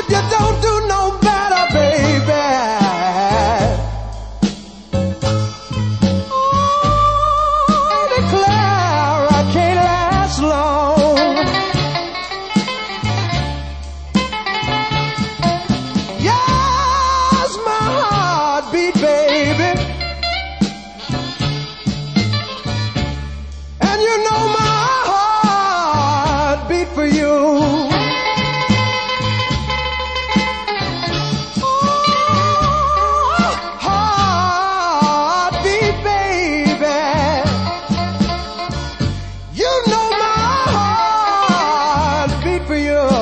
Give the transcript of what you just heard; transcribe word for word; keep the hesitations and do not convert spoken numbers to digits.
You don't do no better, baby. Oh, I declare I can't last long. Yes, my heart beat, baby. And you know my heart beat for you. You know my heart beat for you.